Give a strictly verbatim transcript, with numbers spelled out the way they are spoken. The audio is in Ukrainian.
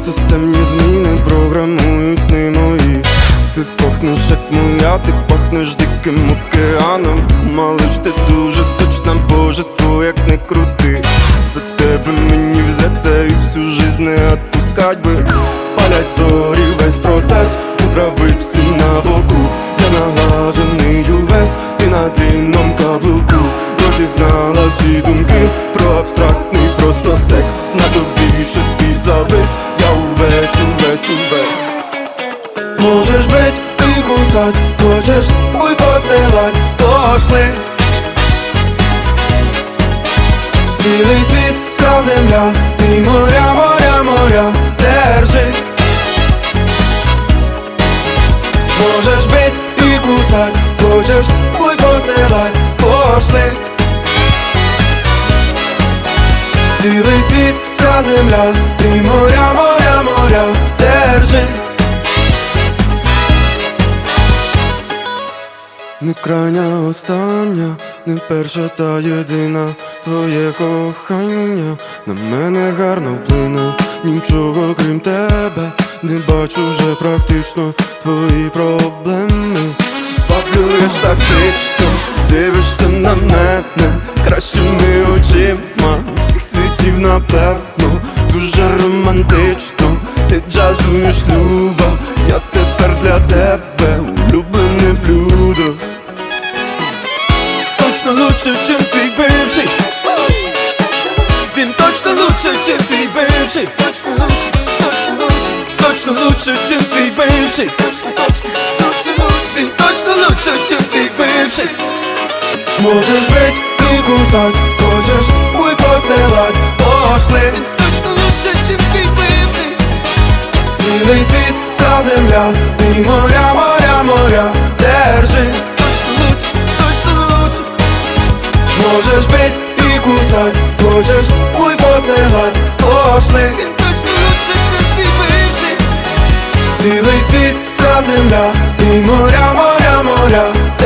Системні зміни програмують сни мої. Ти пахнеш як моя, ти пахнеш диким океаном. Малиш, ти дуже сочна, божество, як не крути. За тебе мені взяться і всю жизнь не отпускать би. Палять зорі, весь процес у травичці на боку. Я налажений увесь, ти на длинном каблуку. Розігнала всі думки про абстрактний просто секс. На тобі ще спить завис, я увесь, увесь, увесь. Можеш бить і кусать, хочеш буй посилать, пошли. Цілий світ, вся земля, і моря, моря, моря, держи. Можеш бить і кусать, хочеш буй посилать, пошли. Цілий світ, вся земля, і моря, моря, моря, держи. Не крайня остання, не перша та єдина. Твоє кохання на мене гарно вплине. Нічого крім тебе не бачу вже практично. Твої проблеми зваблюєш тактично. Дивишся на мене кращими очима всіх світів, напевно, дуже романтично. Ти джазуєш, люба, я тепер для тебе улюблене блюдо. Точно лучше, чем твій бивший. Він точно лучше, чем твій бивший. Точно лучше, точно лучше. Точно лучше, чем твій бивший. Точно, точно, точно лучше. Він точно лучше, чем твій бивший. Можеш бить і кусать, хочеш буй посилать, пошли. Він точно лучше, чем твій бивший. Цілий світ, вся земля, і моря, моря, моря, держи. Точно лучше, точно лучше. Можеш бить і кусать, хочеш буй посилать, пошли. Він точно лучше, чем твій бивший. Цілий світ, вся земля, і моря, моря, моря,